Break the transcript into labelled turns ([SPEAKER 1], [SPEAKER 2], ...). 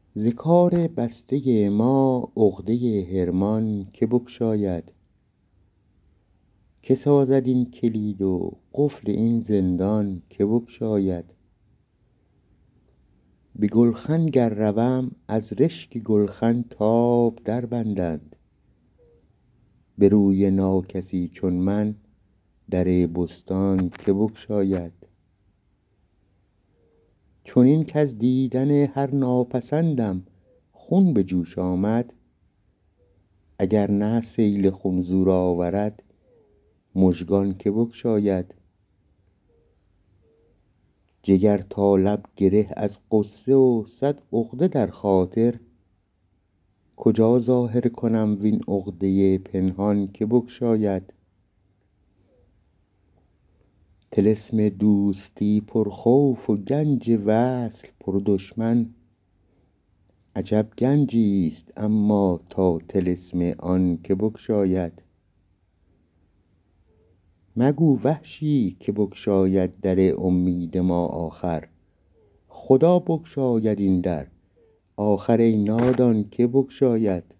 [SPEAKER 1] ز کار بسته ما عقده حرمان که بگشاید؟ که سازد این کلید و قفل این زندان که بگشاید؟ به گلخن گر روم از رشک گلخن تاب در بندند، به روی ناکسی چون من در بستان که بگشاید؟ چنین کز دیدن هر ناپسندم خون به جوش آمد، اگر نه سیل خون زور آورد مژگان که بگشاید؟ جگر تا لب گره از غصه و صد عقده در خاطر، کجا ظاهر کنم وین عقده پنهان که بگشاید؟ طلسم دوستی پرخوف و گنج وصل پردشمن، عجب گنجیست اما تا طلسم آن که بگشاید؟ مگو وحشی که بگشاید در امید ما آخر، خدا بگشاید این در آخر ای نادان که بگشاید؟